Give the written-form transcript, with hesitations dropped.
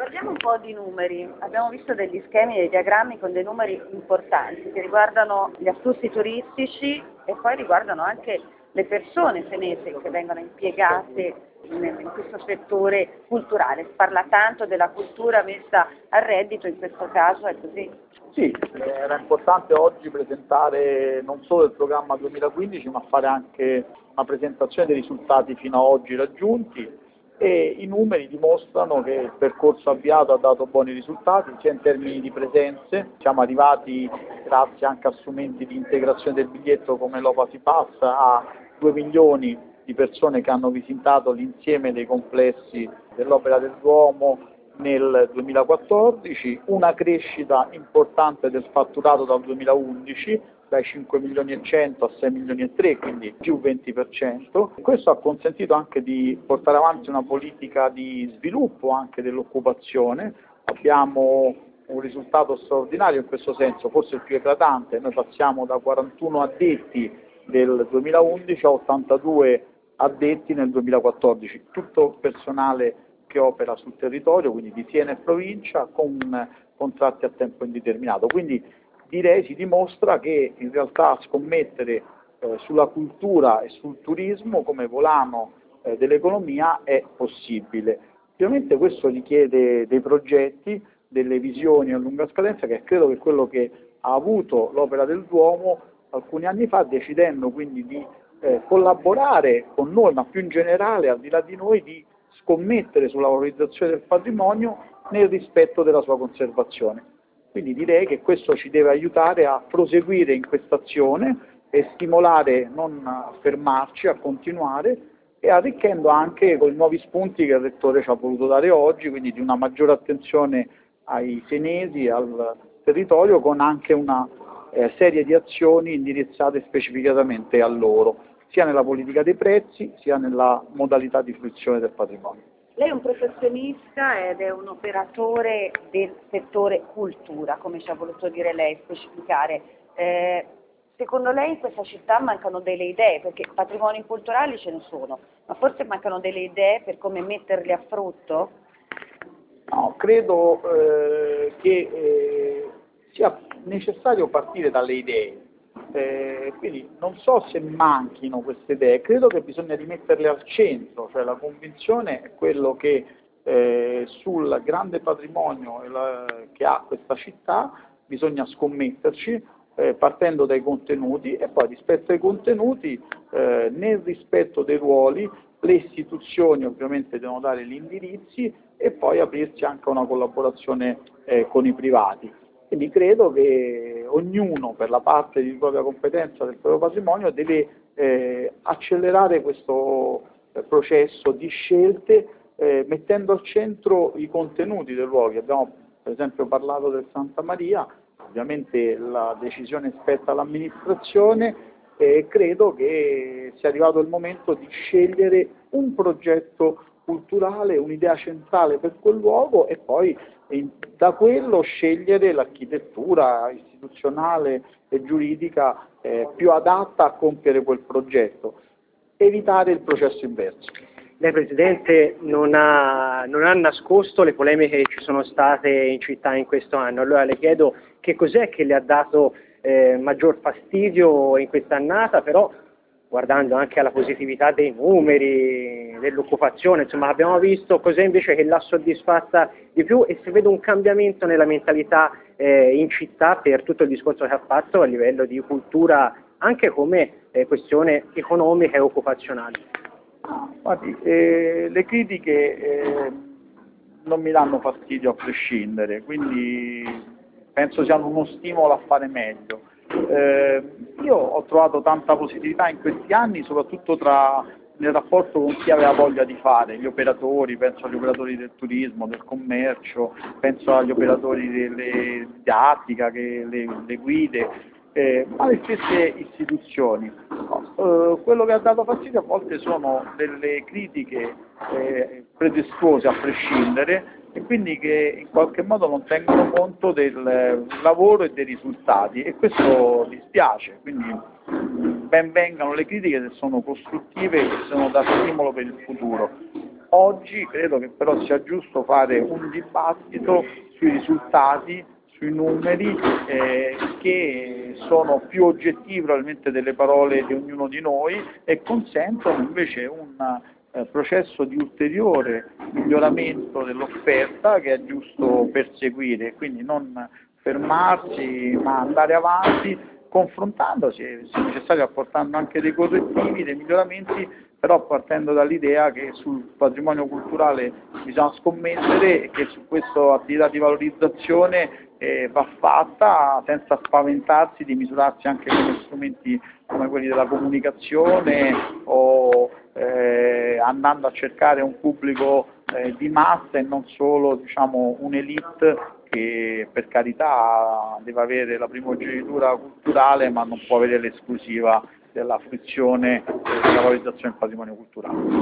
Parliamo un po' di numeri. Abbiamo visto degli schemi e dei diagrammi con dei numeri importanti che riguardano gli afflussi turistici e poi riguardano anche le persone senesi che vengono impiegate in questo settore culturale. Si parla tanto della cultura messa a reddito, in questo caso è così. Sì, era importante oggi presentare non solo il programma 2015, ma fare anche una presentazione dei risultati fino ad oggi raggiunti, e i numeri dimostrano che il percorso avviato ha dato buoni risultati, sia in termini di presenze. Siamo arrivati, grazie anche a strumenti di integrazione del biglietto come l'Opasi Pass, a 2 milioni di persone che hanno visitato l'insieme dei complessi dell'Opera del Duomo nel 2014, una crescita importante del fatturato dal 2011, dai 5 milioni e 100 a 6 milioni e 3, quindi più 20%. Questo ha consentito anche di portare avanti una politica di sviluppo anche dell'occupazione. Abbiamo un risultato straordinario in questo senso, forse il più eclatante. Noi passiamo da 41 addetti del 2011 a 82 addetti nel 2014, tutto personale che opera sul territorio, quindi di Siena e provincia, con contratti a tempo indeterminato. Quindi direi si dimostra che in realtà scommettere sulla cultura e sul turismo come volano dell'economia è possibile. Ovviamente questo richiede dei progetti, delle visioni a lunga scadenza, che credo che è quello che ha avuto l'Opera del Duomo alcuni anni fa, decidendo quindi di collaborare con noi, ma più in generale, al di là di noi, di scommettere sulla valorizzazione del patrimonio nel rispetto della sua conservazione. Quindi direi che questo ci deve aiutare a proseguire in questa azione e stimolare, non a fermarci, a continuare, e arricchendo anche con i nuovi spunti che il Rettore ci ha voluto dare oggi, quindi di una maggiore attenzione ai senesi, al territorio, con anche una serie di azioni indirizzate specificatamente a loro, sia nella politica dei prezzi, sia nella modalità di fruizione del patrimonio. Lei è un professionista ed è un operatore del settore cultura, come ci ha voluto dire lei, specificare. Secondo lei in questa città mancano delle idee, perché patrimoni culturali ce ne sono, ma forse mancano delle idee per come metterli a frutto? No, credo che sia necessario partire dalle idee. Quindi non so se manchino queste idee, credo che bisogna rimetterle al centro, cioè la convinzione è quello che sul grande patrimonio che ha questa città bisogna scommetterci, partendo dai contenuti, e poi rispetto ai contenuti, nel rispetto dei ruoli, le istituzioni ovviamente devono dare gli indirizzi e poi aprirsi anche a una collaborazione con i privati. Quindi credo che ognuno, per la parte di propria competenza del proprio patrimonio, deve accelerare questo processo di scelte, mettendo al centro i contenuti dei luoghi. Abbiamo per esempio parlato del Santa Maria, ovviamente la decisione spetta all'amministrazione, e credo che sia arrivato il momento di scegliere un progetto culturale, un'idea centrale per quel luogo, e poi da quello scegliere l'architettura istituzionale e giuridica più adatta a compiere quel progetto, evitare il processo inverso. Lei Presidente non ha nascosto le polemiche che ci sono state in città in questo anno, allora le chiedo che cos'è che le ha dato maggior fastidio in quest'annata, però guardando anche alla positività dei numeri, dell'occupazione, insomma abbiamo visto cos'è invece che l'ha soddisfatta di più, e se vede un cambiamento nella mentalità in città per tutto il discorso che ha fatto a livello di cultura, anche come questione economica e occupazionale. Guardi, le critiche non mi danno fastidio a prescindere, quindi penso siano uno stimolo a fare meglio. Io ho trovato tanta positività in questi anni, soprattutto nel rapporto con chi aveva voglia di fare, gli operatori, penso agli operatori del turismo, del commercio, penso agli operatori delle didattica, le guide, ma le stesse istituzioni. Quello che ha dato fastidio a volte sono delle critiche pretestuose a prescindere, e quindi che in qualche modo non tengono conto del lavoro e dei risultati, e questo dispiace. Quindi ben vengano le critiche se sono costruttive e se sono da stimolo per il futuro. Oggi credo che però sia giusto fare un dibattito sui risultati, sui numeri, che sono più oggettivi probabilmente delle parole di ognuno di noi e consentono invece un processo di ulteriore miglioramento dell'offerta che è giusto perseguire, quindi non fermarsi ma andare avanti confrontandosi e se necessario apportando anche dei correttivi, dei miglioramenti, però partendo dall'idea che sul patrimonio culturale bisogna scommettere e che su questa attività di valorizzazione va fatta senza spaventarsi di misurarsi anche con strumenti come quelli della comunicazione o andando a cercare un pubblico di massa e non solo diciamo, un'elite che per carità deve avere la primogenitura culturale ma non può avere l'esclusiva della fruizione e della valorizzazione del patrimonio culturale.